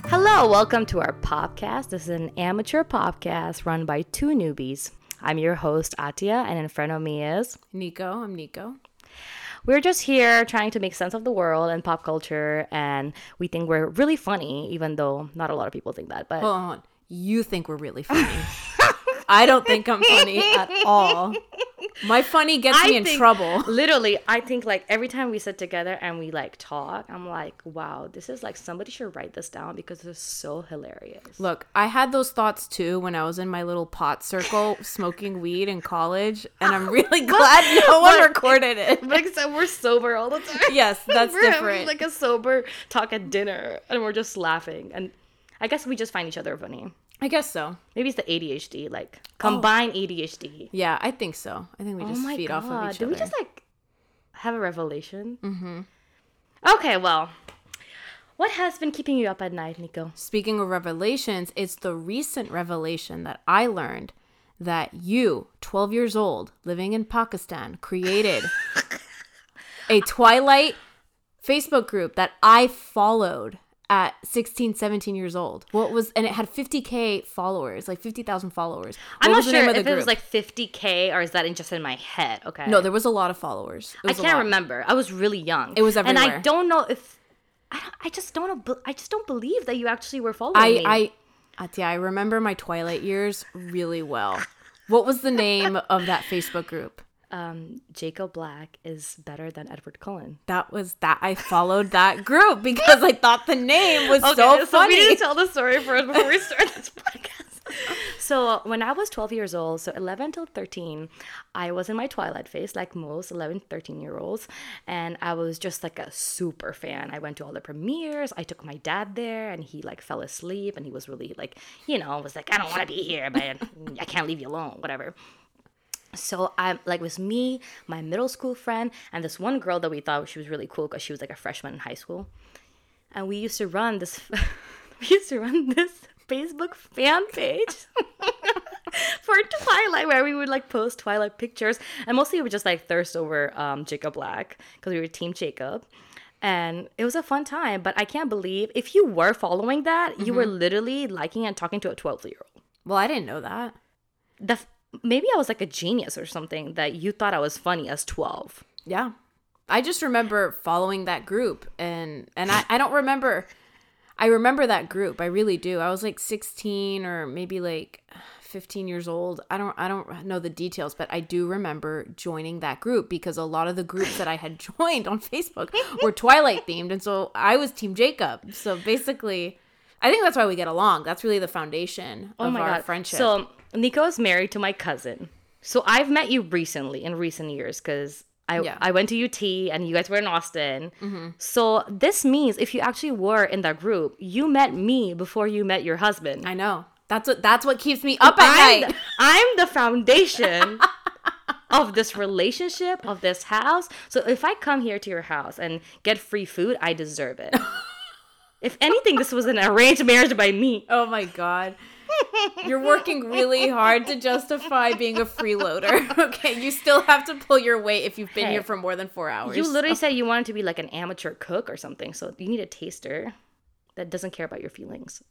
Hello, welcome to our podcast. This is an amateur podcast run by two newbies. I'm your host, Atia, and in front of me is... Nico. I'm Nico. We're just here trying to make sense of the world and pop culture, and we think we're really funny, even though not a lot of people think that. But hold on. You think we're really funny. I don't think I'm funny at all. My funny gets me in trouble. Literally, I think like every time we sit together and we like talk, I'm like, wow, this is like somebody should write this down because it's so hilarious. Look, I had those thoughts too when I was in my little pot circle smoking weed in college, and I'm really glad no one recorded it. Like, so we're sober all the time. Yes, that's we're different. Having like a sober talk at dinner, and we're just laughing, and I guess we just find each other funny. I guess so. Maybe it's the ADHD, like combined ADHD. Yeah, I think so. I think we just feed off of each other. Did we just like have a revelation? Mm-hmm. Okay, well, what has been keeping you up at night, Nico? Speaking of revelations, it's the recent revelation that I learned that you, 12 years old, living in Pakistan, created a Twilight Facebook group that I followed at 16, 17 years old. And it had 50K followers, like 50,000 followers. I'm not sure if it was like 50K or is that just in my head? Okay. No, there was a lot of followers. I can't remember. I was really young. It was everywhere. And I don't know if, I just don't believe that you actually were following me. Atia, I remember my Twilight years really well. What was the name of that Facebook group? Jacob Black is better than Edward Cullen. I followed that group because I thought the name was so funny. So we need to tell the story first before we start this podcast. So when I was 12 years old, so 11 till 13, I was in my Twilight phase, like most 11, 13-year-olds. And I was just like a super fan. I went to all the premieres. I took my dad there and he like fell asleep and he was really like, was like, I don't want to be here, but I can't leave you alone, whatever. So I'm like, it was me, my middle school friend, and this one girl that we thought she was really cool because she was like a freshman in high school. And we used to run this Facebook fan page for Twilight, where we would like post Twilight pictures, and mostly we would just like thirst over Jacob Black because we were Team Jacob. And it was a fun time, but I can't believe if you were following that, you were literally liking and talking to a 12-year-old. Well, I didn't know that. Maybe I was like a genius or something that you thought I was funny as 12. Yeah. I just remember following that group and I don't remember. I remember that group. I really do. I was like 16 or maybe like 15 years old. I don't know the details, but I do remember joining that group because a lot of the groups that I had joined on Facebook were Twilight themed. And so I was Team Jacob. So basically, I think that's why we get along. That's really the foundation of our friendship. So Nico is married to my cousin. So I've met you recently, in recent years, because I went to UT and you guys were in Austin. Mm-hmm. So this means if you actually were in that group, you met me before you met your husband. I know. That's what keeps me up at night. I'm the foundation of this relationship, of this house. So if I come here to your house and get free food, I deserve it. If anything, this was an arranged marriage by me. Oh my God. You're working really hard to justify being a freeloader. Okay, you still have to pull your weight if you've been here for more than 4 hours. You literally said you wanted to be like an amateur cook or something, so you need a taster that doesn't care about your feelings.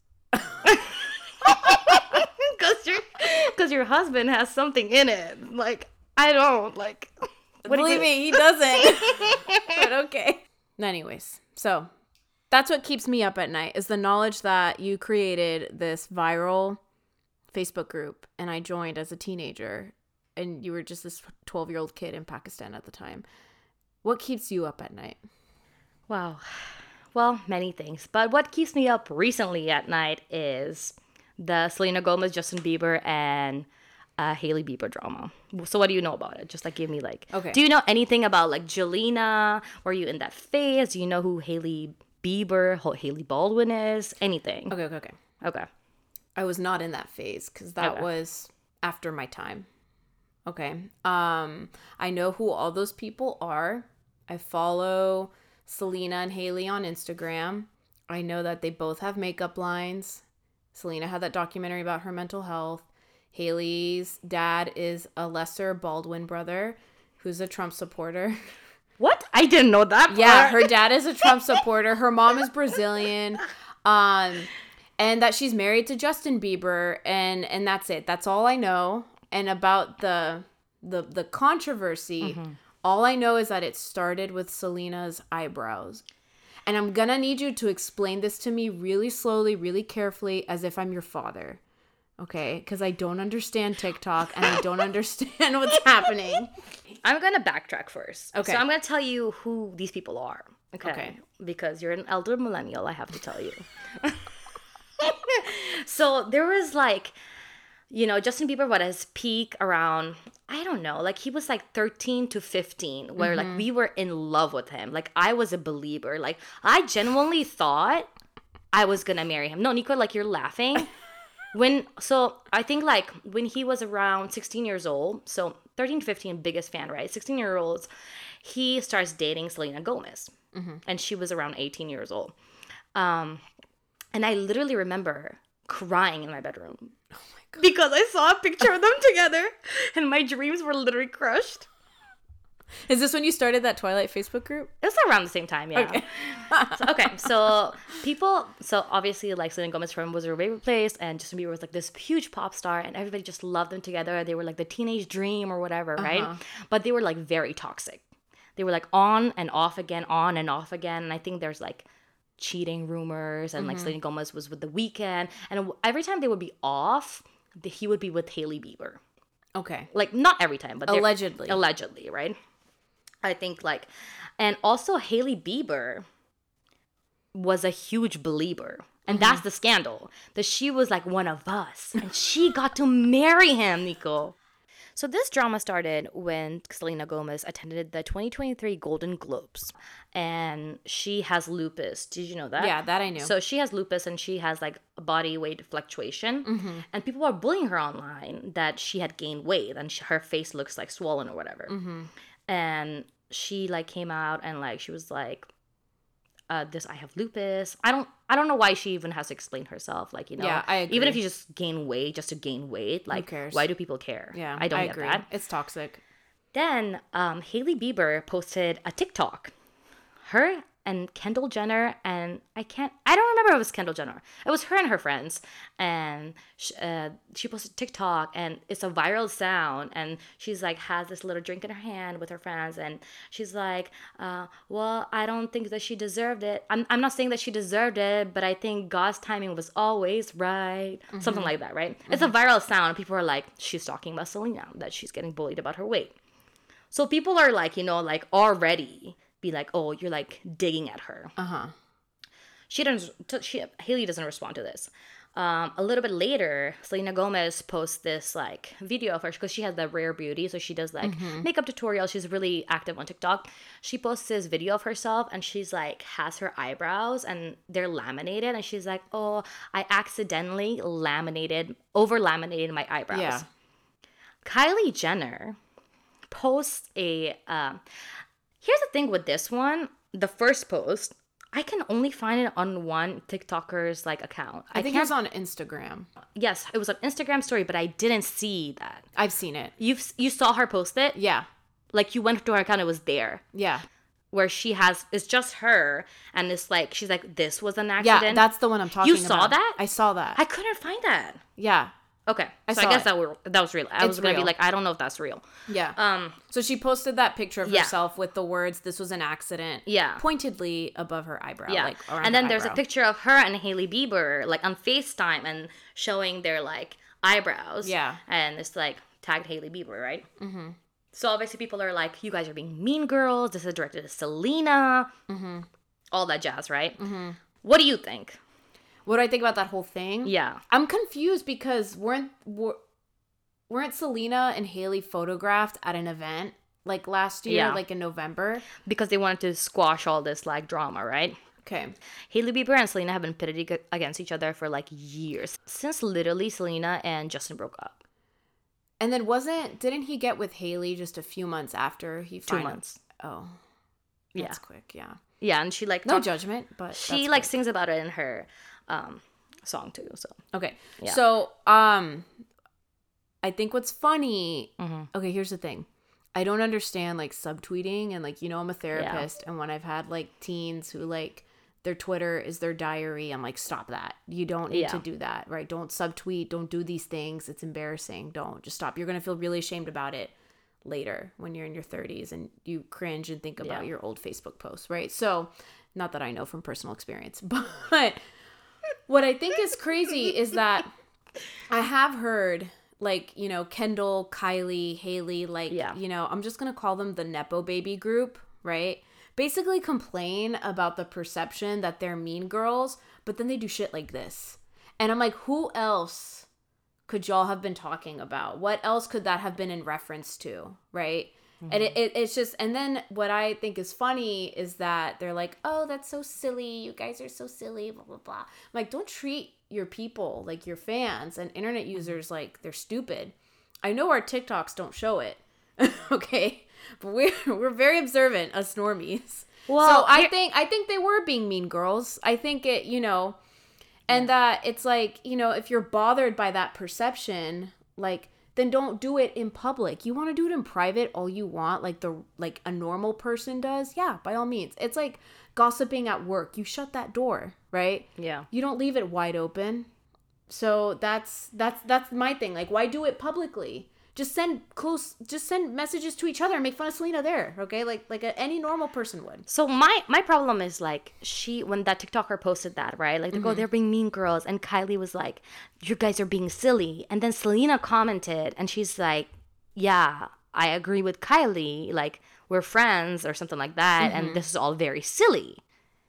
Because your husband has something in it. Like, I don't, like... Believe me, he doesn't. But okay. Anyways, so... That's what keeps me up at night is the knowledge that you created this viral Facebook group and I joined as a teenager and you were just this 12-year-old kid in Pakistan at the time. What keeps you up at night? Wow. Well, many things. But what keeps me up recently at night is the Selena Gomez, Justin Bieber, and Hailey Bieber drama. So what do you know about it? Just like give me like... Okay. Do you know anything about like Jelena? Were you in that phase? Do you know who Hailey Baldwin is? Anything? Okay. I was not in that phase because that was after my time. Okay. I know who all those people are. I follow Selena and Hailey on Instagram. I know that they both have makeup lines. Selena had that documentary about her mental health. Hailey's dad is a lesser Baldwin brother who's a Trump supporter. What? I didn't know that part. Yeah, her dad is a Trump supporter. Her mom is Brazilian. And that she's married to Justin Bieber, and that's it. That's all I know. And about the controversy, all I know is that it started with Selena's eyebrows. And I'm gonna need you to explain this to me really slowly, really carefully, as if I'm your father. Okay? Because I don't understand TikTok and I don't understand what's happening. I'm going to backtrack first. Okay. So I'm going to tell you who these people are. Okay. Because you're an elder millennial, I have to tell you. So there was like, you know, Justin Bieber, what, his peak around, I don't know, like he was like 13 to 15, where like we were in love with him. Like I was a believer. Like I genuinely thought I was going to marry him. No, Nico, like you're laughing. So I think like when he was around 16 years old, so 13 to 15, biggest fan, right? 16-year-olds, he starts dating Selena Gomez. And she was around 18 years old. And I literally remember crying in my bedroom. Oh my God. Because I saw a picture of them together and my dreams were literally crushed. Is this when you started that Twilight Facebook group? It was around the same time, yeah. So obviously like Selena Gomez from Was Her Favorite Place and Justin Bieber was like this huge pop star and everybody just loved them together. They were like the teenage dream or whatever, right? But they were like very toxic. They were like on and off again. And I think there's like cheating rumors and like Selena Gomez was with The Weeknd. And every time they would be off, he would be with Hailey Bieber. Okay. Like not every time, but allegedly, right? I think like, and also Hailey Bieber was a huge believer. And that's the scandal, that she was like one of us and she got to marry him, Nico. So this drama started when Selena Gomez attended the 2023 Golden Globes and she has lupus. Did you know that? Yeah, that I knew. So she has lupus and she has like a body weight fluctuation and people are bullying her online that she had gained weight and her face looks like swollen or whatever. And she like came out and like she was like, I have lupus. I don't know why she even has to explain herself. Like, you know, yeah, I agree. Even if you just gain weight just to gain weight, like, who cares? Why do people care? Yeah, I don't get agree. that. It's toxic. Then Hailey Bieber posted a TikTok. Her and Kendall Jenner and I don't remember if it was Kendall Jenner. It was her and her friends. And she posted TikTok and it's a viral sound. And she's like, has this little drink in her hand with her friends. And she's like, well, I don't think that she deserved it. I'm not saying that she deserved it, but I think God's timing was always right. Something like that, right? It's a viral sound. People are like, she's talking about Selena, that she's getting bullied about her weight. So people are like, you know, like already be like, oh, you're like digging at her. Hailey doesn't respond to this. A little bit later, Selena Gomez posts this like video of her because she has that rare beauty. So she does like makeup tutorials. She's really active on TikTok. She posts this video of herself and she's like has her eyebrows and they're laminated. And she's like, oh, I accidentally over laminated my eyebrows. Yeah. Kylie Jenner posts here's the thing with this one, the first post, I can only find it on one TikToker's like account. I think it was on Instagram. Yes, it was an Instagram story, but I didn't see that. I've seen it. You saw her post it? Yeah. Like you went to her account, it was there. Yeah. Where it's just her, and it's like, she's like, this was an accident. Yeah, that's the one I'm talking about. You saw that? I saw that. I couldn't find that. Yeah. Okay, so I guess that was real. I was gonna be like, I don't know if that's real. Yeah. So she posted that picture of herself with the words, "This was an accident." Yeah. Pointedly above her eyebrow. Yeah. Like and then there's a picture of her and Hailey Bieber like on FaceTime and showing their like eyebrows. Yeah. And it's like tagged Hailey Bieber, right? So obviously people are like, you guys are being mean girls. This is directed at Selena. All that jazz, right? What do you think? What do I think about that whole thing? Yeah. I'm confused because weren't Selena and Hailey photographed at an event like last year, like in November? Because they wanted to squash all this like drama, right? Okay. Hailey Bieber and Selena have been pitted against each other for like years. Since literally Selena and Justin broke up. And then didn't he get with Hailey just a few months after he 2 months. Oh. That's quick, yeah. Yeah, and she like no judgment, but she like sings about it in her song too. So okay, yeah. So I think what's funny. Okay, here's the thing. I don't understand like subtweeting and like, you know, I'm a therapist, and when I've had like teens who like their Twitter is their diary. I'm like, stop that. You don't need to do that, right? Don't subtweet. Don't do these things. It's embarrassing. Don't. Just stop. You're going to feel really ashamed about it later when you're in your 30s and you cringe and think about your old Facebook posts, right? So, not that I know from personal experience, but what I think is crazy is that I have heard, like, you know, Kendall, Kylie, Haley, like, you know, I'm just going to call them the Nepo baby group, right? Basically complain about the perception that they're mean girls, but then they do shit like this. And I'm like, who else could y'all have been talking about? What else could that have been in reference to, right? Mm-hmm. And it's just, and then what I think is funny is that they're like, oh, that's so silly. You guys are so silly, blah, blah, blah. I'm like, don't treat your people, like your fans and internet users, like they're stupid. I know our TikToks don't show it, okay? But we're very observant, us normies. Well, so I think they were being mean girls. I think it, you know, and that it's like, you know, if you're bothered by that perception, like, then don't do it in public. You want to do it in private all you want, like a normal person does. Yeah, by all means. It's like gossiping at work. You shut that door, right? Yeah. You don't leave it wide open. So that's my thing. Like, why do it publicly? Just send messages to each other and make fun of Selena there, okay? Like any normal person would. So my problem is, like, when that TikToker posted that, right? Like, they're being mean girls, and Kylie was like, you guys are being silly. And then Selena commented, and she's like, yeah, I agree with Kylie. Like, we're friends or something like that, and this is all very silly.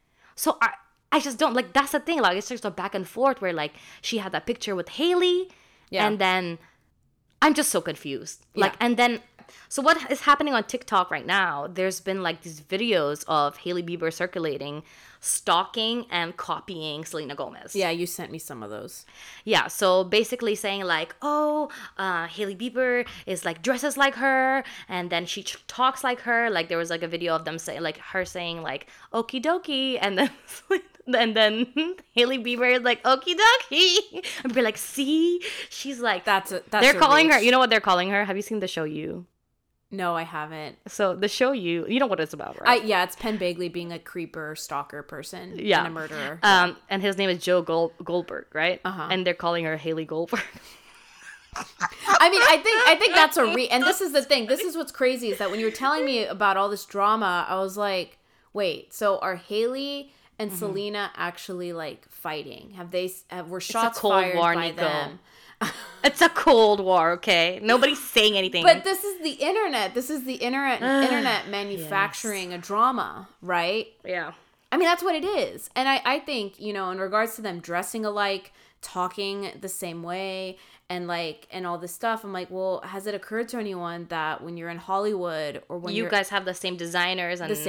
So I just don't, like, that's the thing. Like, it's just a back and forth where, like, she had that picture with Haley, and then I'm just so confused. Like, and then, so what is happening on TikTok right now? There's been, like, these videos of Hailey Bieber circulating, stalking and copying Selena Gomez. Yeah, you sent me some of those. Yeah, so basically saying, like, oh, Hailey Bieber is, like, dresses like her, and then she talks like her. Like, there was, like, a video of them saying, like, her saying, like, okie dokie, and then then Hailey Bieber is like, okie dokie, and be like, see, she's like, they're calling her, you know what they're calling her? Have you seen the show You? No, I haven't. So the show You know what it's about, right? Yeah, it's Penn Bagley being a creeper, stalker person, and a murderer. And his name is Joe Goldberg, right? And they're calling her Haley Goldberg. I mean, I think that's and this is the thing. This is what's crazy is that when you were telling me about all this drama, I was like, wait, so are Haley and Selena actually, like, fighting? Were shots fired by them? It's a Cold War, okay? Nobody's saying anything. But this is the internet. This is the internet manufacturing a drama, right? Yeah. I mean, that's what it is. And I think, you know, in regards to them dressing alike, talking the same way, and, like, and all this stuff, I'm like, well, has it occurred to anyone that when you're in Hollywood or when you guys have the same designers and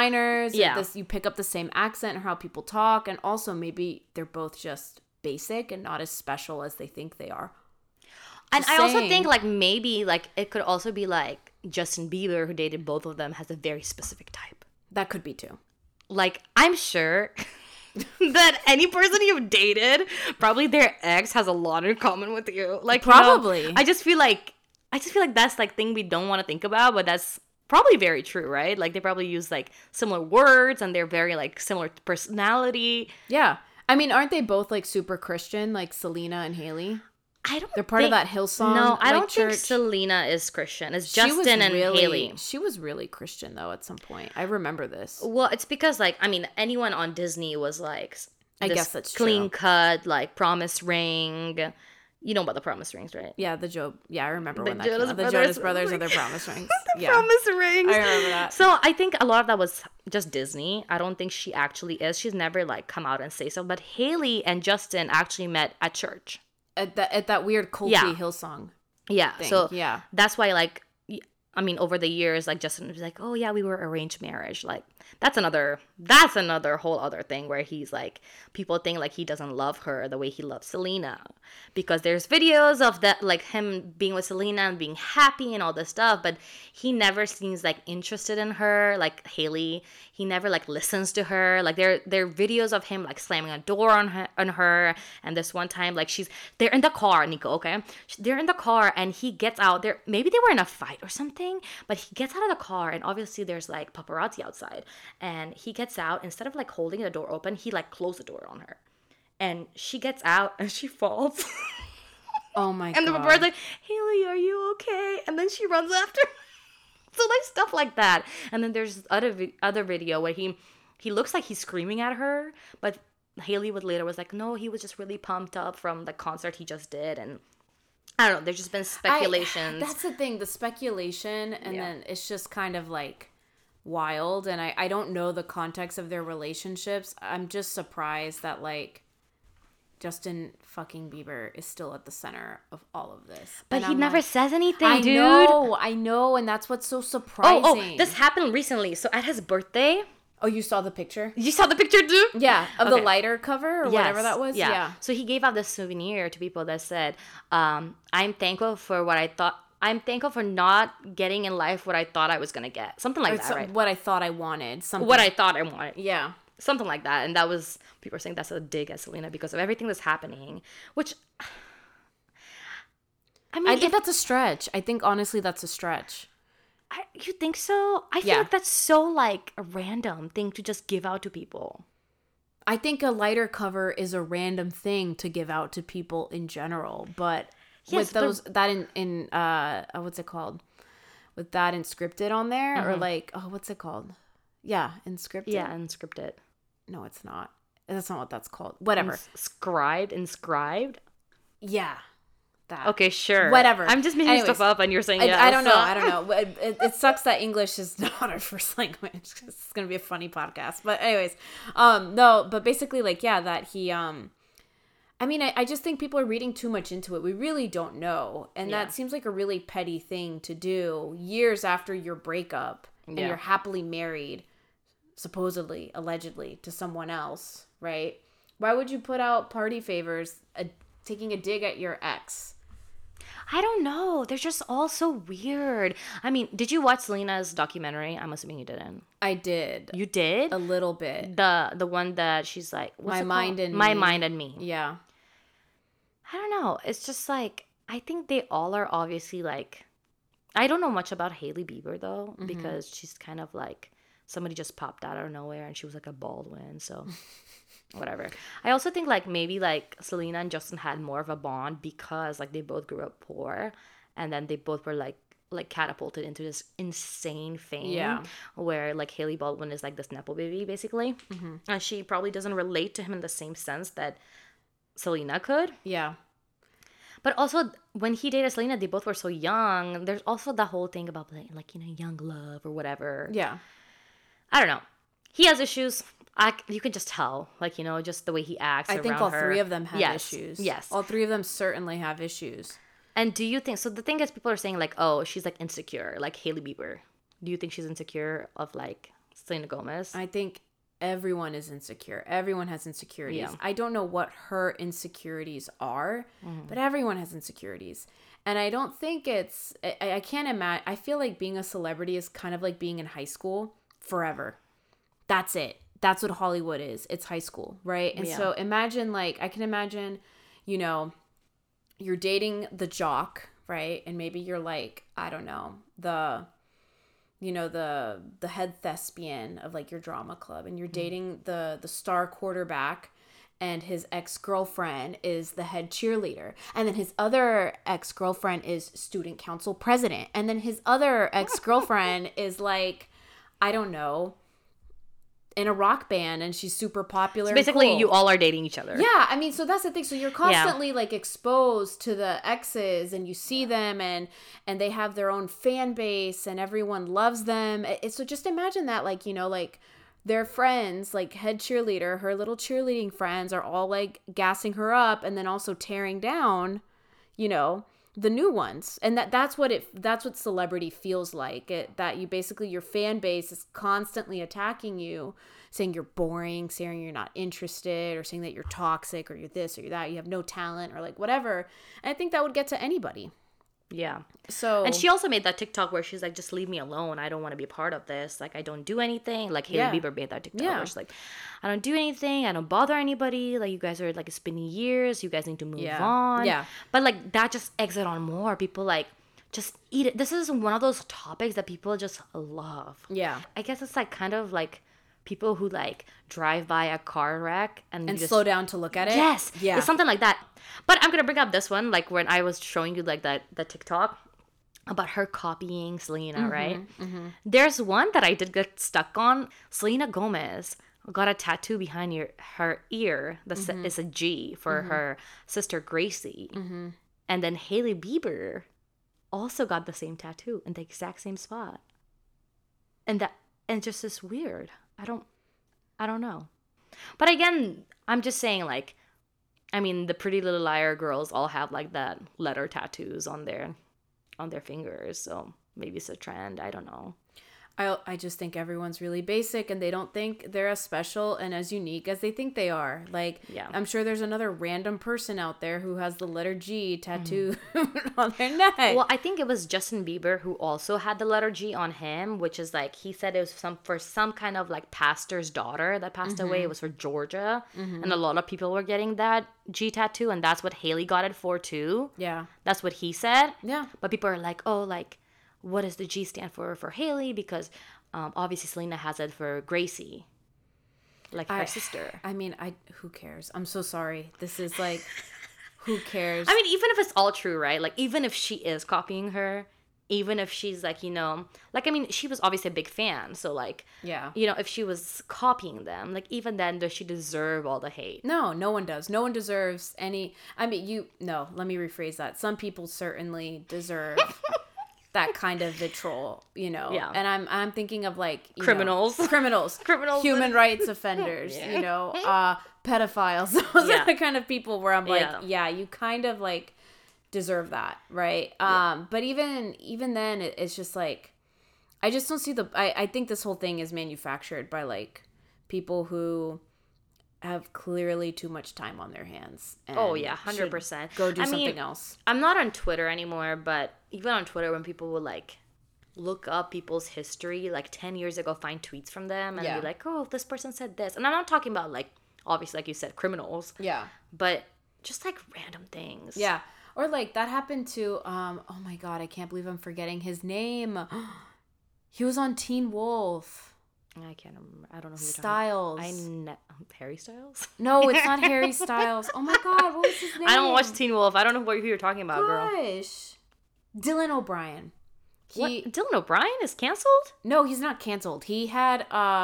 you pick up the same accent and how people talk, and also maybe they're both just basic and not as special as they think they are. And I also think, like, maybe, like, it could also be, like, Justin Bieber, who dated both of them, has a very specific type. That could be too. Like, I'm sure that any person you've dated, probably their ex has a lot in common with you. Like, probably. You know, I just feel like that's, like, thing we don't want to think about, but that's probably very true, right? Like, they probably use, like, similar words, and they're very, like, similar personality. Yeah. I mean, aren't they both, like, super Christian, like Selena and Haley? They're part of that Hillsong. No, I don't think Selena is Christian. It's Justin and Haley. She was really Christian, though, at some point. I remember this. Well, it's because, like, I mean, anyone on Disney was, like, I guess that's clean cut, like, promise ring. You know about the promise rings, right? Yeah, I remember when that came out. The Jonas Brothers and their promise rings. Yeah. Promise rings. I remember that. So I think a lot of that was just Disney. I don't think she actually is. She's never, like, come out and say so. But Haley and Justin actually met at church. At that weird culty Hillsong. Yeah. Thing. So that's why, like, I mean, over the years, like, Justin was like, oh yeah, we were arranged marriage. Like, that's another whole other thing where he's like, people think like he doesn't love her the way he loves Selena, because there's videos of that, like, him being with Selena and being happy and all this stuff, but he never seems like interested in her, like Haley. He never, like, listens to her. Like, there are videos of him, like, slamming a door on her. And this one time, like, they're in the car, Nico, okay? They're in the car and he gets out there. Maybe they were in a fight or something. something, but he gets out of the car and obviously there's like paparazzi outside. And he gets out, instead of like holding the door open, he like closed the door on her. And she gets out and she falls. Oh my And the God. paparazzi's like, Haley, are you okay? And then she runs after. So like stuff like that. And then there's other video where he looks like he's screaming at her, but Haley later was like, no, he was just really pumped up from the concert he just did. And I don't know, there's just been speculations. That's the thing, the speculation, and then it's just kind of like wild, and I don't know the context of their relationships. I'm just surprised that like Justin fucking Bieber is still at the center of all of this. But and he I'm never like, says anything, I dude. I know, and that's what's so surprising. Oh, this happened recently. So at his birthday, Oh, you saw the picture? you saw the picture too? Yeah, of the Okay. lighter cover or whatever that was. Yeah. So he gave out this souvenir to people that said, I'm thankful for what I thought. I'm thankful for not getting in life what I thought I was going to get. Something like It's that, right? what I thought I wanted. Something. What I thought I wanted. Yeah. Something like that. And that was, people were saying that's a dig at Selena because of everything that's happening. Which, I mean, I think that's a stretch. I think honestly that's a stretch. you think so? I feel Yeah. like that's so like a random thing to just give out to people. I think a lighter cover is a random thing to give out to people in general, but Yes, with those that in what's it called? With that inscripted on there or like what's it called? Yeah, inscripted. Yeah, unscripted. No, it's not. That's not what that's called. Whatever. Inscribed? Yeah. That. Okay, sure. Whatever. I'm just making Anyways, stuff up and you're saying yes. I don't know. I don't know. It sucks that English is not our first language. It's going to be a funny podcast. But anyways, no, but basically like, yeah, that he, I mean, I just think people are reading too much into it. We really don't know. And that seems like a really petty thing to do years after your breakup and you're happily married, supposedly, allegedly, to someone else, right? Why would you put out party favors taking a dig at your ex? I don't know. They're just all so weird. I mean, did you watch Selena's documentary? I'm assuming you didn't. I did. You did? A little bit. The one that she's like, what's My it Mind called? and My Me. Mind and Me. Yeah. I don't know. It's just like, I think they all are obviously like, I don't know much about Hailey Bieber though, because she's kind of like, somebody just popped out of nowhere and she was like a Baldwin. So whatever. I also think like maybe like Selena and Justin had more of a bond because like they both grew up poor and then they both were like catapulted into this insane fame. Yeah. Where like Hailey Baldwin is like this nepo baby basically. And she probably doesn't relate to him in the same sense that Selena could. Yeah. But also, when he dated Selena, they both were so young. There's also the whole thing about, like, you know, young love or whatever. Yeah. I don't know. He has issues. You can just tell, like, you know, just the way he acts I around think all her. three of them have Yes. issues. Yes. All three of them certainly have issues. And do you think, so the thing is, people are saying, like, oh, she's, like, insecure, like Hailey Bieber. Do you think she's insecure of, like, Selena Gomez? I think everyone is insecure. Everyone has insecurities. Yeah. I don't know what her insecurities are, but everyone has insecurities. And I don't think it's, I can't imagine, I feel like being a celebrity is kind of like being in high school forever. That's it. That's what Hollywood is. It's high school, right? And so imagine like, I can imagine, you know, you're dating the jock, right? And maybe you're like, I don't know, the head thespian of like your drama club, and you're dating the star quarterback, and his ex-girlfriend is the head cheerleader, and then his other ex-girlfriend is student council president, and then his other ex-girlfriend is like, I don't know, in a rock band, and she's super popular. So basically, and cool. you all are dating each other. Yeah, I mean, so that's the thing. So you're constantly like exposed to the exes, and you see them, and they have their own fan base, and everyone loves them. So just imagine that, like, you know, like their friends, like head cheerleader, her little cheerleading friends are all like gassing her up, and then also tearing down, you know, the new ones. And that's what celebrity feels like. That you basically, your fan base is constantly attacking you, saying you're boring, saying you're not interested, or saying that you're toxic, or you're this or you're that, you have no talent, or like whatever. And I think that would get to anybody. Yeah. So, and she also made that TikTok where she's like, just leave me alone. I don't want to be a part of this. Like, I don't do anything. Like, Hailey Bieber made that TikTok where she's like, I don't do anything. I don't bother anybody. Like, you guys are like, it's been years. You guys need to move on. Yeah. But like, that just eggs it on more. People like just eat it. This is one of those topics that people just love. Yeah. I guess it's like kind of like people who like drive by a car wreck and And just slow down to look at it. Yes. Yeah. It's something like that. But I'm gonna bring up this one, like when I was showing you like the TikTok about her copying Selena, right? There's one that I did get stuck on. Selena Gomez got a tattoo behind her ear that is a G for her sister Gracie. And then Hailey Bieber also got the same tattoo in the exact same spot. And just is weird. I don't know. But again, I'm just saying, like, I mean, the Pretty Little Liar girls all have like that letter tattoos on their fingers, so maybe it's a trend. I don't know. I just think everyone's really basic and they don't think they're as special and as unique as they think they are. Like, Yeah. I'm sure there's another random person out there who has the letter G tattooed on their neck. Well, I think it was Justin Bieber who also had the letter G on him, which is like, he said it was for some kind of like pastor's daughter that passed away. It was for Georgia. And a lot of people were getting that G tattoo, and that's what Haley got it for too. Yeah. That's what he said. Yeah. But people are like, oh, like, what does the G stand for Haley? Because obviously Selena has it for Gracie, like her sister. I mean, who cares? I'm so sorry. This is like, who cares? I mean, even if it's all true, right? Like, even if she is copying her, even if she's like, you know, like, I mean, she was obviously a big fan. So like, yeah. you know, if she was copying them, like, even then, does she deserve all the hate? No, no one does. No one deserves any. I mean, let me rephrase that. Some people certainly deserve that kind of vitriol, you know. Yeah. And I'm thinking of like Criminals. Criminals, human rights offenders, you know, pedophiles. Those are the kind of people where I'm like, yeah, you kind of like deserve that, right? But even then, it's just like, I just don't see I think this whole thing is manufactured by like people who have clearly too much time on their hands. And 100%. Go do something else. I'm not on Twitter anymore, but even on Twitter, when people would like look up people's history, like 10 years ago, find tweets from them and be like, oh, this person said this. And I'm not talking about like, obviously, like you said, criminals. Yeah. But just like random things. Yeah. Or like that happened to, oh my God, I can't believe I'm forgetting his name. He was on Teen Wolf. I can't remember. I don't know who Styles. you're talking about. Harry Styles? No, it's not Harry Styles. Oh my God, what was his name? I don't watch Teen Wolf. I don't know who you're talking about, girl. Gosh. Dylan O'Brien. What? Dylan O'Brien is canceled? No, he's not canceled. He had,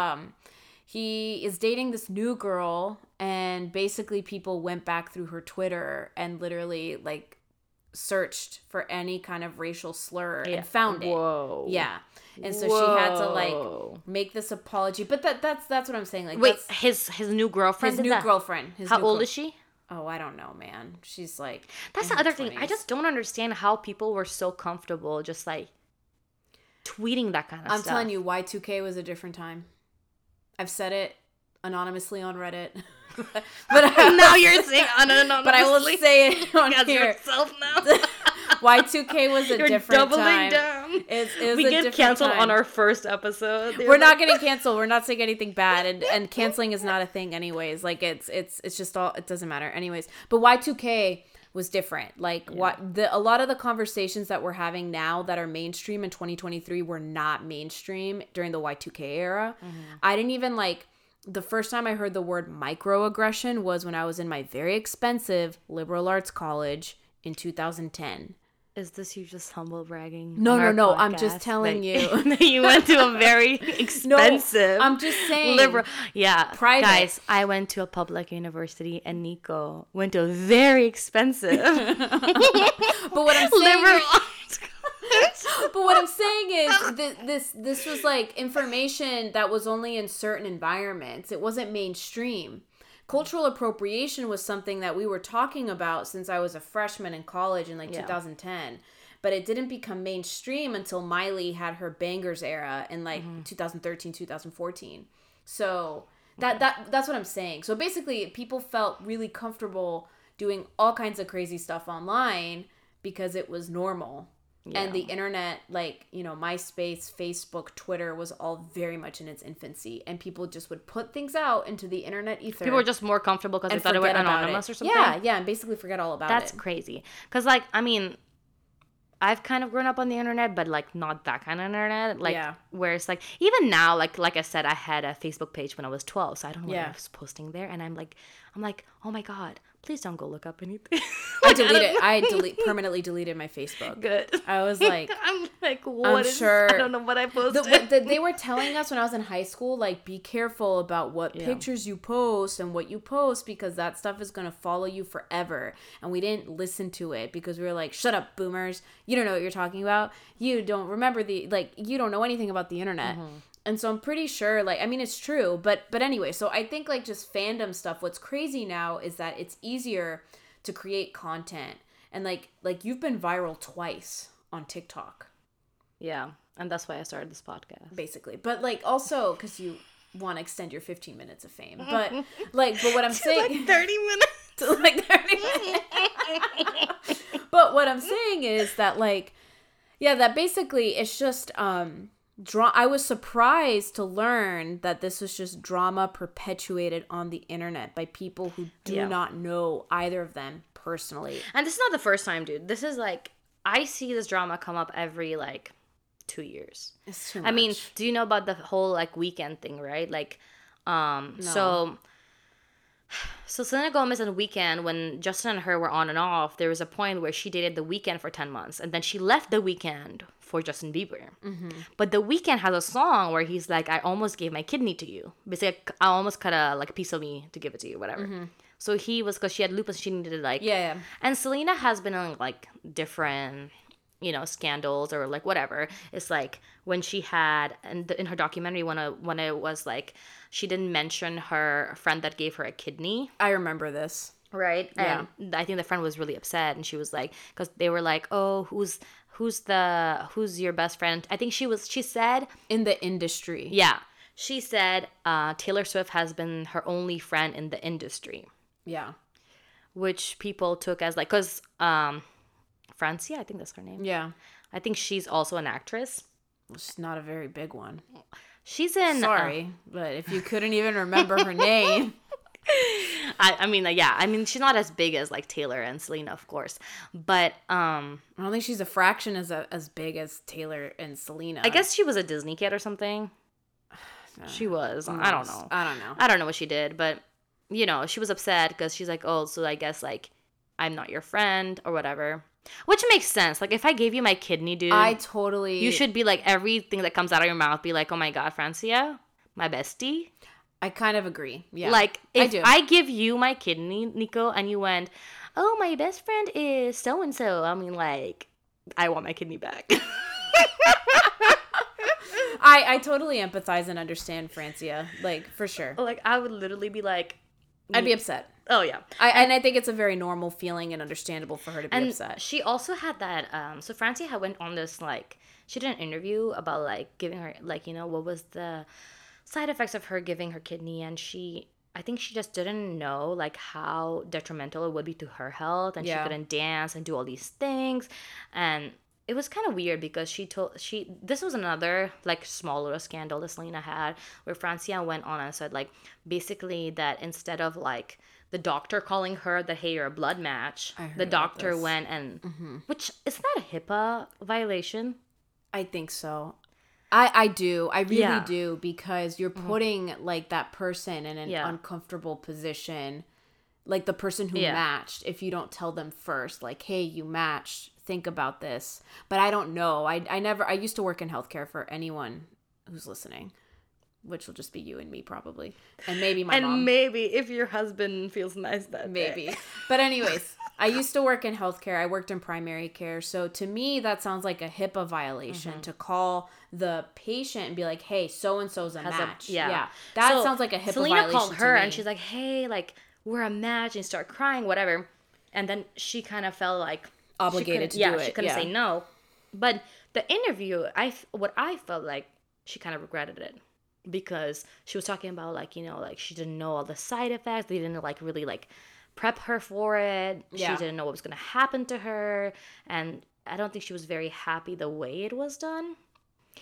he is dating this new girl, and basically people went back through her Twitter and literally like searched for any kind of racial slur and found it. Whoa. Yeah. And so she had to like make this apology. But that's what I'm saying. Like, wait, his new girlfriend? His new girlfriend. How old is she? Oh, I don't know, man. She's like, that's the other thing. I just don't understand how people were so comfortable just like tweeting that kind of stuff. I'm telling you, Y2K was a different time. I've said it anonymously on Reddit. But now you're saying anonymously. But I will say it on as here. yourself now. Y2K was a different time. Down. It we get canceled on our first episode. We're not getting canceled. We're not saying anything bad, and canceling is not a thing, anyways. Like it's just all, it doesn't matter, anyways. But Y2K was different. Like a lot of the conversations that we're having now that are mainstream in 2023 were not mainstream during the Y2K era. I didn't even like. The first time I heard the word microaggression was when I was in my very expensive liberal arts college in 2010. Is this you just humble bragging? No. I'm just telling you. You went to a very expensive. No, I'm just saying. Liberal. Yeah. Private. Guys, I went to a public university and Nico went to a very expensive. But what I'm saying liberal. But what I'm saying is this was like information that was only in certain environments. It wasn't mainstream. Cultural appropriation was something that we were talking about since I was a freshman in college in 2010. But it didn't become mainstream until Miley had her bangers era in 2013, 2014. So that's what I'm saying. So basically people felt really comfortable doing all kinds of crazy stuff online because it was normal. Yeah. And the internet, like, you know, MySpace, Facebook, Twitter was all very much in its infancy. And people just would put things out into the internet ether. People were just more comfortable because they thought it was anonymous or something? Yeah, and basically forget all about it. That's crazy. Because, like, I mean, I've kind of grown up on the internet, but like not that kind of internet. Like Yeah. where it's like even now, like I said, I had a Facebook page when I was 12, so I don't know what Yeah. I was posting there, and I'm like, oh my god, please don't go look up anything. I permanently deleted my Facebook. Good. I was like, I'm like, I'm what is? sure I don't know what I posted. they were telling us when I was in high school, like, be careful about what pictures you post and what you post, because that stuff is going to follow you forever. And we didn't listen to it because we were like, shut up, boomers. You don't know what you're talking about. You don't remember you don't know anything about the internet. And so I'm pretty sure, like, I mean, it's true. But anyway, so I think, like, just fandom stuff, what's crazy now is that it's easier to create content. And, like you've been viral twice on TikTok. Yeah, and that's why I started this podcast. Basically. But, like, also because you want to extend your 15 minutes of fame. But, like, but what I'm saying... Like 30 minutes. To, like, 30 minutes. But what I'm saying is that, like, yeah, that basically it's just... I was surprised to learn that this was just drama perpetuated on the internet by people who do not know either of them personally. And this is not the first time, dude. This is like, I see this drama come up every like 2 years. It's too much. I mean, do you know about the whole like weekend thing, right? Like, no. So Selena Gomez and Weeknd, when Justin and her were on and off, there was a point where she dated The Weeknd for 10 months, and then she left The Weeknd for Justin Bieber. But The Weeknd has a song where he's like, I almost gave my kidney to you. Basically, I almost cut a like piece of me to give it to you, whatever. So he was, because she had lupus, she needed like... Yeah. And Selena has been on like different... scandals or like whatever. It's like when she had, and in her documentary, when it was like she didn't mention her friend that gave her a kidney. I remember this. Right? Yeah. And I think the friend was really upset, and she was like, because they were like, oh, who's your best friend? I think she said In the industry. Yeah. She said Taylor Swift has been her only friend in the industry. Yeah. Which people took as like, because Francia, I think that's her name. Yeah. I think she's also an actress. It's not a very big one. She's in... Sorry, but if you couldn't even remember her name... I mean, she's not as big as, like, Taylor and Selena, of course. But, I don't think she's a fraction as big as Taylor and Selena. I guess she was a Disney kid or something. She was. I don't know. I don't know what she did, but, she was upset because she's like, oh, so I guess, like, I'm not your friend or whatever. Which makes sense. Like, if I gave you my kidney, dude, you should be like, everything that comes out of your mouth, be like, oh my God, Francia, my bestie. I kind of agree. Yeah. Like, if I give you my kidney, Nico, and you went, oh, my best friend is so-and-so, I mean, like, I want my kidney back. I totally empathize and understand Francia. Like, for sure. Like, I would literally be like... I'd be upset. Oh, yeah. And I think it's a very normal feeling and understandable for her to be upset. She also had that, so Francia had went on this, like, she did an interview about, like, giving her, like, what was the side effects of her giving her kidney, and I think she just didn't know, like, how detrimental it would be to her health, and she couldn't dance and do all these things, and it was kind of weird because this was another, like, small little scandal that Selena had, where Francia went on and said, like, basically that instead of, like, the doctor calling her that, hey, you're a blood match, the doctor went and, which, is that a HIPAA violation? I think so. I do. I really do, because you're putting, like, that person in an uncomfortable position, like the person who matched, if you don't tell them first, like, hey, you matched, think about this. But I don't know. I used to work in healthcare, for anyone who's listening, which will just be you and me probably, and maybe my mom. And maybe if your husband feels nice that maybe. day. But anyways, I used to work in healthcare. I worked in primary care. So to me, that sounds like a HIPAA violation to call the patient and be like, hey, so-and-so's a match. That sounds like a HIPAA Selena violation called her to me. and she's like, hey, like, we're a match, and start crying, whatever. And then she kind of felt like obligated to do it. She couldn't say no. But the interview, what I felt like she kind of regretted it, because she was talking about, like, like, she didn't know all the side effects. They didn't, like, really, like, prep her for it. She didn't know what was going to happen to her. And I don't think she was very happy the way it was done.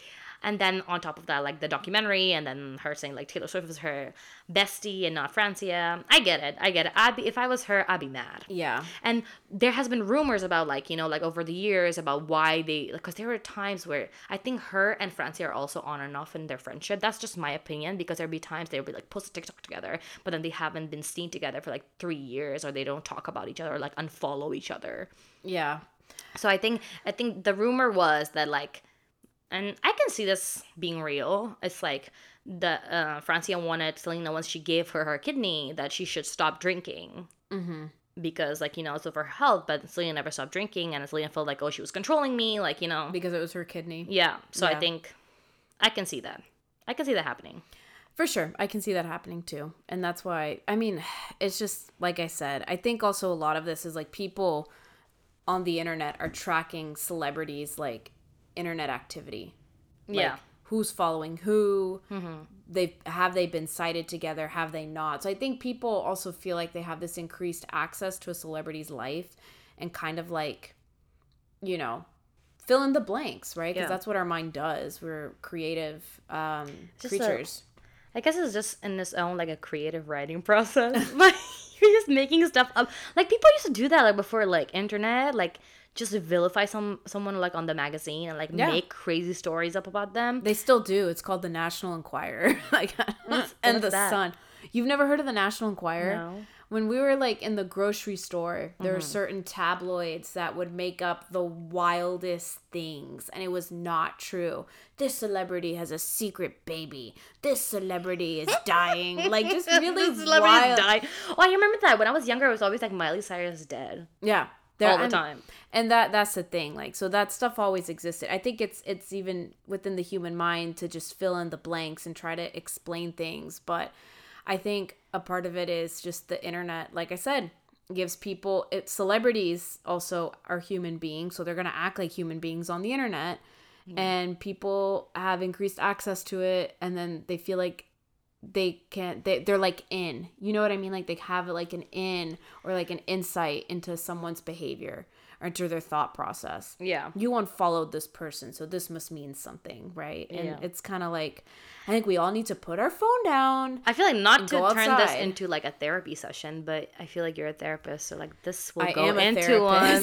And then on top of that, like the documentary, and then her saying like Taylor Swift was her bestie and not Francia. I get it. If I was her, I'd be mad. Yeah. And there has been rumors about like, like over the years about why they, because there were times where I think her and Francia are also on and off in their friendship. That's just my opinion, because there'll be times they'll be like post a TikTok together, but then they haven't been seen together for like 3 years, or they don't talk about each other, or like unfollow each other. Yeah. So I think the rumor was that like, and I can see this being real. It's like the Francia wanted Selena, once she gave her kidney, that she should stop drinking. Mm-hmm. Because like, it's for her health, but Selena never stopped drinking, and Selena felt like, oh, she was controlling me, like, because it was her kidney. Yeah. So I think I can see that. I can see that happening. For sure. I can see that happening too. And that's why, I mean, it's just like I said, I think also a lot of this is like people on the internet are tracking celebrities like internet activity. Like, Yeah. who's following who? Have they been cited together? Have they not? So I think people also feel like they have this increased access to a celebrity's life, and kind of like, fill in the blanks, right? Because that's what our mind does. We're creative creatures. I guess it's just in its own like a creative writing process. Like, you're just making stuff up. Like, people used to do that like before like internet, like just vilify someone like on the magazine and like make crazy stories up about them. They still do. It's called the National Enquirer. Like, and the Sun. You've never heard of the National Enquirer? No. When we were like in the grocery store, there were certain tabloids that would make up the wildest things, and it was not true. This celebrity has a secret baby. This celebrity is dying. Like, just really wild. Died. Oh, I remember that. When I was younger, it was always like Miley Cyrus is dead. Yeah. All the time. And that's the thing. Like, so that stuff always existed. I think it's even within the human mind to just fill in the blanks and try to explain things. But I think a part of it is just the internet, like I said, gives people, celebrities also are human beings, so they're going to act like human beings on the internet. And people have increased access to it, and then they feel like they're like in, you know what I mean? Like, they have like an in, or like an insight into someone's behavior or into their thought process. Yeah. You unfollowed this person, so this must mean something, right? And it's kind of like, I think we all need to put our phone down. I feel like not to turn this into like a therapy session, but I feel like you're a therapist, so like this will go into one.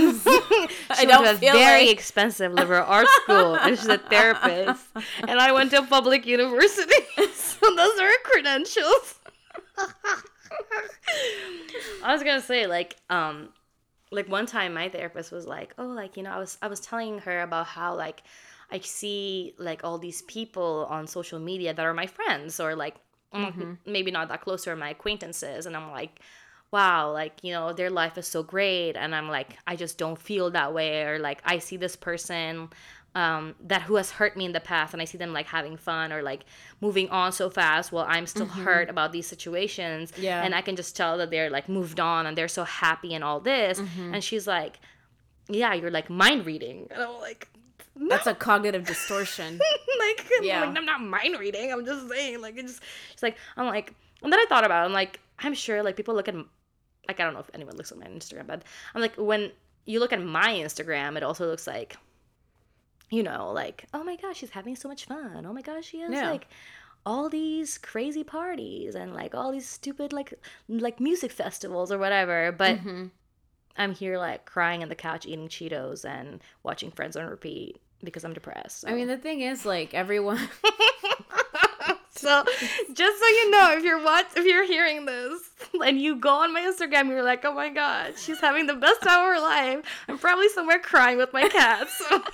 I don't went to a very expensive liberal arts school, and she's a therapist, and I went to a public university, so those are her credentials. I was gonna say like one time my therapist was like, oh, like, I was telling her about how like I see like all these people on social media that are my friends, or like maybe not that close, or my acquaintances, and I'm like, wow, like, their life is so great, and I'm like, I just don't feel that way, or like I see this person who has hurt me in the past, and I see them like having fun or like moving on so fast while I'm still hurt about these situations. Yeah. And I can just tell that they're like moved on and they're so happy and all this. And she's like, yeah, you're like mind reading. And I'm like, no. That's a cognitive distortion. I'm not mind reading. I'm just saying, like, it's like, I'm like, and then I thought about it. I'm like, I'm sure like people look at, like, I don't know if anyone looks at my Instagram, but I'm like, when you look at my Instagram, it also looks like, like, oh my gosh, she's having so much fun. Oh my gosh, she has like all these crazy parties and like all these stupid like music festivals or whatever. But I'm here like crying on the couch eating Cheetos and watching Friends on repeat because I'm depressed. So. I mean, the thing is, like, everyone. So, just so you know, if you're hearing this and you go on my Instagram, you're like, oh my god, she's having the best time of her life. I'm probably somewhere crying with my cats. So.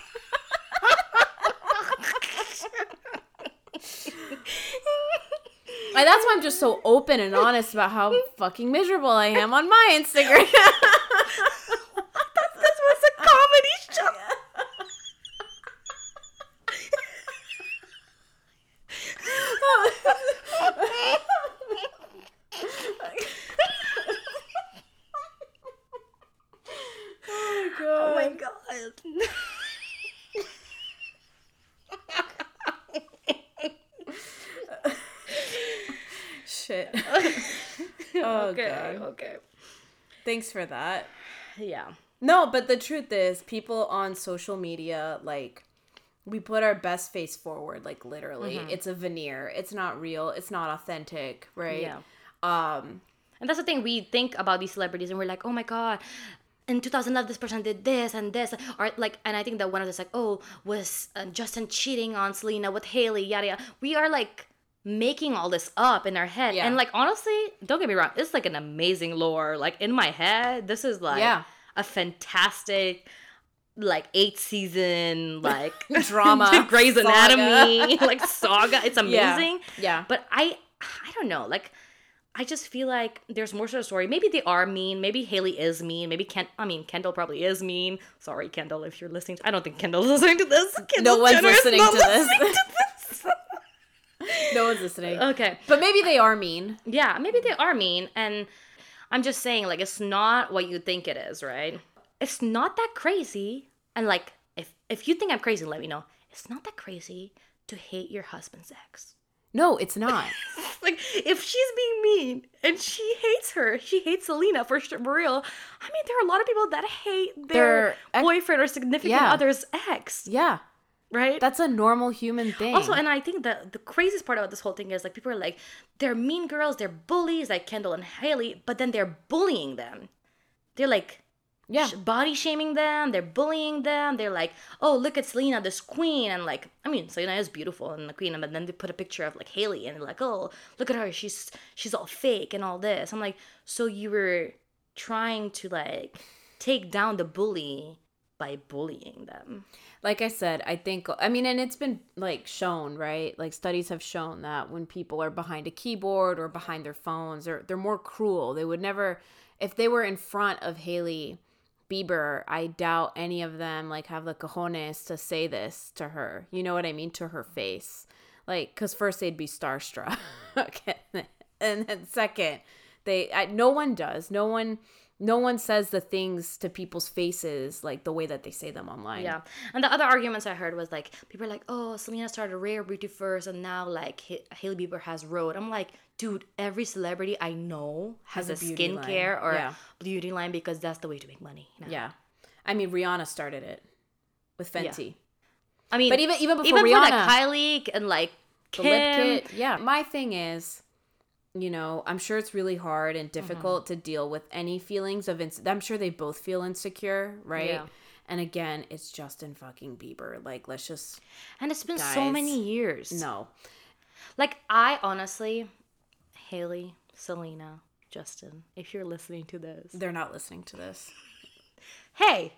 And that's why I'm just so open and honest about how fucking miserable I am on my Instagram. This was a comedy show. Oh my god. Shit. Oh, okay, God. okay. Thanks for that. Yeah. No, but the truth is, people on social media, like, we put our best face forward, like literally. It's a veneer. It's not real. It's not authentic, right? Yeah. And that's the thing, we think about these celebrities and we're like, oh my god, in 2011 this person did this and this, or like, and I think that one of this like, oh, was Justin cheating on Selena with Haley, yada yada. We are like making all this up in our head, and like honestly, don't get me wrong, it's like an amazing lore. Like in my head, this is like a fantastic like 8-season like drama, Grey's Anatomy like saga. It's amazing. Yeah. But I don't know, like I just feel like there's more to the story. Maybe they are mean. Maybe Haley is mean. Maybe Kendall probably is mean. Sorry, Kendall, if you're listening. I don't think Kendall's listening to this. No one's listening to this. No one's listening. Okay. But maybe they are mean. Yeah, maybe they are mean. And I'm just saying, like, it's not what you think it is, right? It's not that crazy. And, like, if you think I'm crazy, let me know. It's not that crazy to hate your husband's ex. No, it's not. Like, if she's being mean and she hates her, she hates Selena for real. I mean, there are a lot of people that hate their boyfriend or significant other's ex. Yeah. Right? That's a normal human thing. Also, and I think that the craziest part about this whole thing is, like, people are like, they're mean girls, they're bullies, like Kendall and Haley, but then they're bullying them. They're like, body shaming them, they're bullying them, they're like, oh, look at Selena, this queen, and like, I mean, Selena is beautiful and the queen, but then they put a picture of like Haley and they're like, oh, look at her, she's all fake and all this. I'm like, so you were trying to like take down the bully by bullying them. Like I said, I think, I mean, and it's been like shown, right? Like studies have shown that when people are behind a keyboard or behind their phones, they're more cruel. They would never, if they were in front of Haley Bieber, I doubt any of them like have the cojones to say this to her. You know what I mean? To her face. Like, because first they'd be starstruck. Okay. And then second, no one does. No one says the things to people's faces like the way that they say them online. Yeah. And the other arguments I heard was like, people are like, oh, Selena started Rare Beauty first and now like Hailey Bieber has Rhode. I'm like, dude, every celebrity I know has a skincare or beauty line because that's the way to make money. Yeah. I mean, Rihanna started it with Fenty. Yeah. I mean, but even before Rihanna. For like Kylie and like Kim. The lip kit. Yeah. My thing is, you know, I'm sure it's really hard and difficult to deal with any feelings of I'm sure they both feel insecure, right? Yeah. And again, it's Justin fucking Bieber. Like, let's just... And it's been so many years. No. Like, I honestly... Haley, Selena, Justin, if you're listening to this... They're not listening to this. Hey!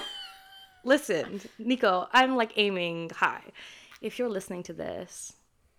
Listen, Nico, I'm like aiming high. If you're listening to this,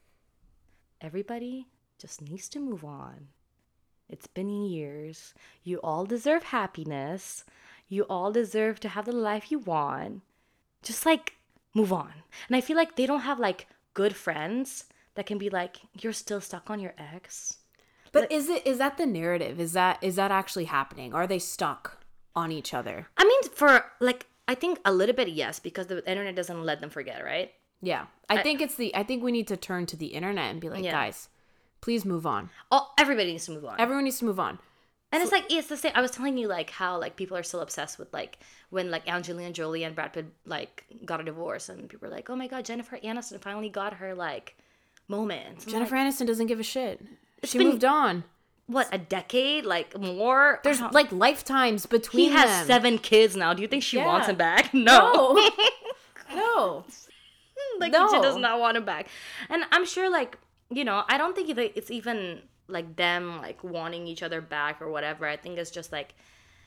everybody just needs to move on. It's been years. You all deserve happiness. You all deserve to have the life you want. Just like move on. And I feel like they don't have like good friends that can be like, you're still stuck on your ex. But is that the narrative? Is that actually happening? Are they stuck on each other? I mean, for like, I think a little bit yes, because the internet doesn't let them forget, right? Yeah. I think we need to turn to the internet and be like, guys, please move on. Oh, everybody needs to move on. Everyone needs to move on. And it's like, it's the same. I was telling you like how like people are still obsessed with like when like Angelina Jolie and Brad Pitt like got a divorce and people are like, oh my God, Jennifer Aniston finally got her like moment. Jennifer Aniston doesn't give a shit. She moved on. What, a decade? Like more? There's like lifetimes between them. He has 7 kids now. Do you think she wants him back? No. No. Like she does not want him back. And I'm sure like, you know, I don't think it's even like them like wanting each other back or whatever. I think it's just like,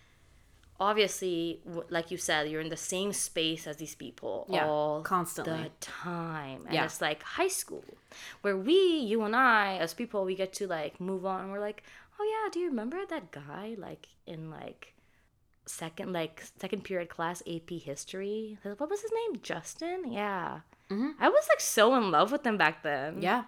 obviously, like you said, you're in the same space as these people all constantly the time. And it's like high school where you and I as people, we get to like move on. And we're like, oh yeah, do you remember that guy like in like second period class AP history? What was his name? Justin? Yeah. Mm-hmm. I was like so in love with him back then. Yeah.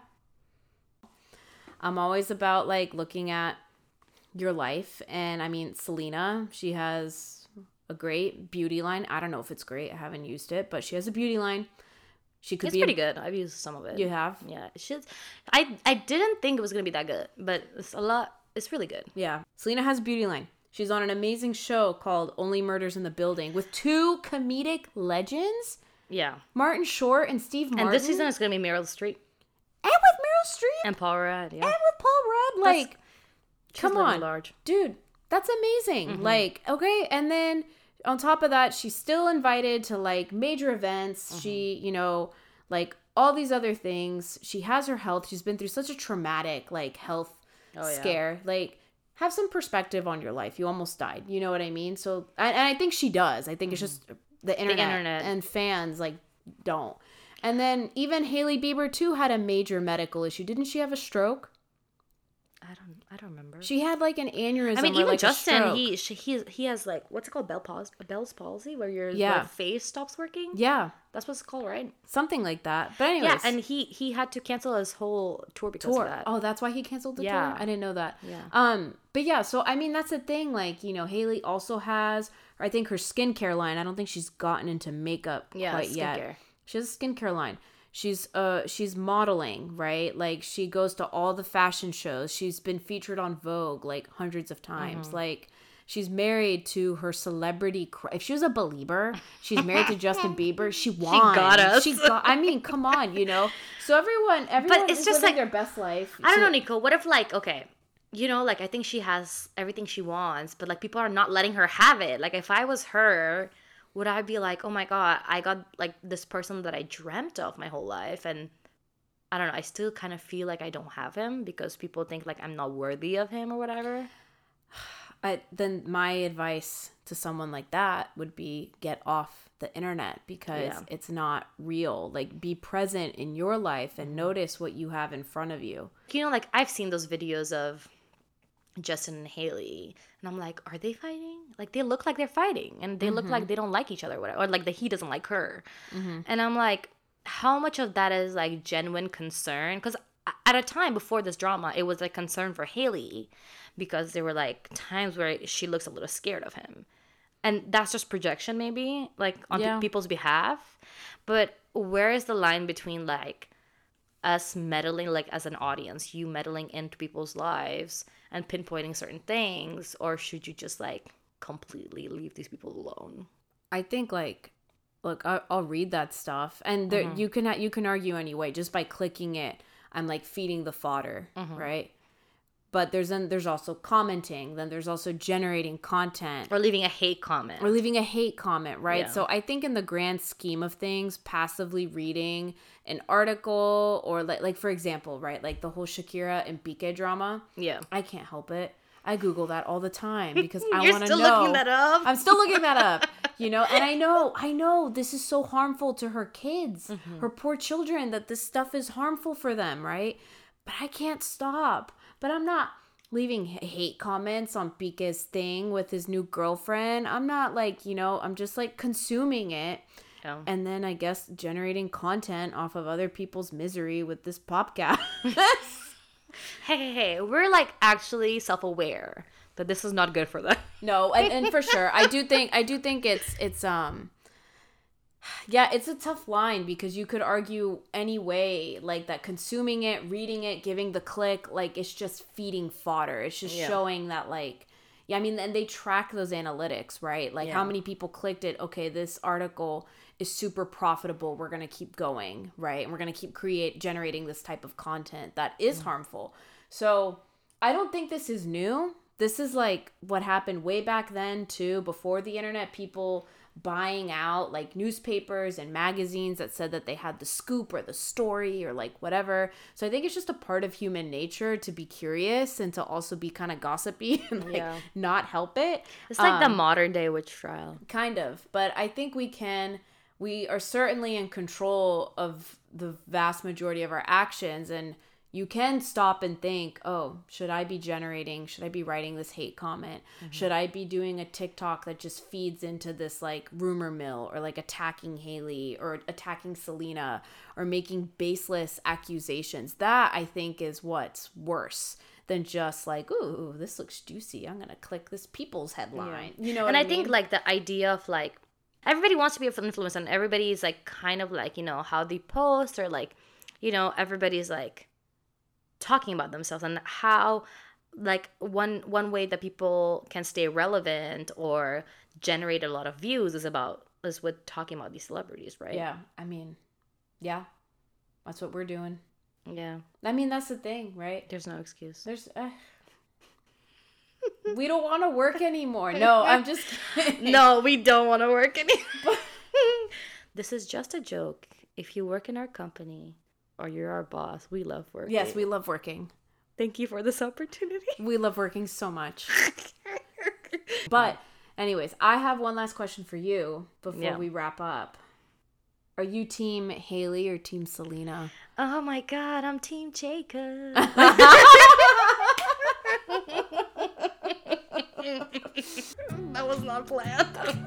I'm always about like looking at your life. And I mean, Selena, she has a great beauty line. I don't know if it's great. I haven't used it, but she has a beauty line. It's pretty good. I've used some of it. You have? Yeah. I didn't think it was going to be that good, but it's really good. Yeah. Selena has a beauty line. She's on an amazing show called Only Murders in the Building with 2 comedic legends. Yeah. Martin Short and Steve Martin. And this season is going to be Meryl Streep. And with Meryl Streep. And Paul Rudd, yeah. And with Paul Rudd. Like, come on. Large. Dude, that's amazing. Like, okay. And then on top of that, she's still invited to, like, major events. She, you know, like, all these other things. She has her health. She's been through such a traumatic, like, health scare. Like, have some perspective on your life. You almost died. You know what I mean? So, and I think she does. I think it's just the internet and fans, like, don't. And then even Hailey Bieber too had a major medical issue. Didn't she have a stroke? I don't remember. She had like an aneurysm. I mean, or even like Justin, he has like, what's it called, Bell's palsy, where your face stops working. Yeah, that's what it's called, right? Something like that. But anyways, yeah, and he had to cancel his whole tour because of that. Oh, that's why he canceled the tour. I didn't know that. Yeah. But yeah, so I mean, that's the thing. Like, you know, Hailey also has, or I think her skincare line. I don't think she's gotten into makeup quite yet. She has a skincare line. She's modeling, right? Like, she goes to all the fashion shows. She's been featured on Vogue like hundreds of times. Like, she's married to her celebrity. If she was a Belieber, she's married to Justin Bieber. She won. She got us. I mean, come on, you know. So everyone but it's is just living like, their best life. I don't know, Nico. What if, like, okay, you know, like, I think she has everything she wants, but like, people are not letting her have it. Like, if I was her, would I be like, oh my God, I got like this person that I dreamt of my whole life, and I don't know, I still kind of feel like I don't have him because people think like I'm not worthy of him or whatever. Then my advice to someone like that would be get off the internet because it's not real. Like, be present in your life and notice what you have in front of you. You know, like, I've seen those videos of Justin and Hailey, and I'm like, are they fighting? Like, they look like they're fighting, and they look like they don't like each other, or whatever, or like that he doesn't like her. And I'm like, how much of that is like genuine concern? Because at a time before this drama, it was like concern for Hailey because there were like times where she looks a little scared of him, and that's just projection, maybe, like on people's behalf. But where is the line between like us meddling, like as an audience, you meddling into people's lives and pinpointing certain things, or should you just like completely leave these people alone? I think, like, look, I'll read that stuff, and there, you can argue anyway just by clicking it. I'm like feeding the fodder, right? But there's also commenting, then there's also generating content, or leaving a hate comment, right? Yeah. So I think in the grand scheme of things, passively reading an article, or like for example, right, like the whole Shakira and Piqué drama. Yeah, I can't help it. I Google that all the time because I want to know. You're still looking that up? I'm still looking that up, you know? And I know this is so harmful to her kids, her poor children, that this stuff is harmful for them, right? But I can't stop. But I'm not leaving hate comments on Piqué's thing with his new girlfriend. I'm not like, you know, I'm just like consuming it. Oh. And then I guess generating content off of other people's misery with this podcast. Hey, we're like actually self-aware that this is not good for them. No, and for sure. I do think it's yeah, it's a tough line because you could argue any way, like that consuming it, reading it, giving the click, like it's just feeding fodder. It's just showing that, like, I mean, and they track those analytics, right? Like how many people clicked it. Okay, this article is super profitable. We're going to keep going, right? And we're going to keep generating this type of content that is harmful. So I don't think this is new. This is like what happened way back then too, before the internet, people buying out like newspapers and magazines that said that they had the scoop or the story or like whatever. So I think it's just a part of human nature to be curious and to also be kind of gossipy and like not help it. It's like the modern day witch trial. Kind of. But I think we are certainly in control of the vast majority of our actions, and you can stop and think, oh, should I be writing this hate comment? Should I be doing a TikTok that just feeds into this like rumor mill, or like attacking Hailey or attacking Selena or making baseless accusations? That I think is what's worse than just like, ooh, this looks juicy, I'm going to click this People's headline. You know what I mean? Think like the idea of like, everybody wants to be an influencer, and everybody's like kind of like, you know, how they post, or like, you know, everybody's like talking about themselves, and how like one way that people can stay relevant or generate a lot of views is about is with talking about these celebrities, right? Yeah. I mean, yeah, that's what we're doing. Yeah. I mean, that's the thing, right? There's no excuse. We don't want to work anymore. No, I'm just kidding. No, we don't want to work anymore. This is just a joke. If you work in our company or you're our boss, we love working. Yes, we love working. Thank you for this opportunity. We love working so much. But anyways, I have one last question for you before we wrap up. Are you team Haley or team Selena? Oh my God, I'm team Jacob. That was not planned.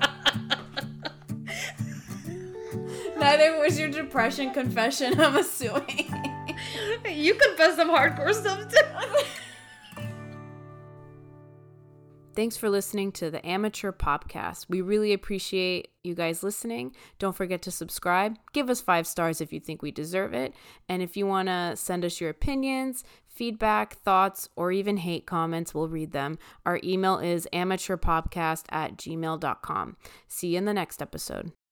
Neither was your depression confession, I'm assuming. You confess some hardcore stuff too. Thanks for listening to the Amateur Popcast. We really appreciate you guys listening. Don't forget to subscribe. Give us 5 stars if you think we deserve it. And if you want to send us your opinions, feedback, thoughts, or even hate comments, we'll read them. Our email is amateurpopcast@gmail.com. See you in the next episode.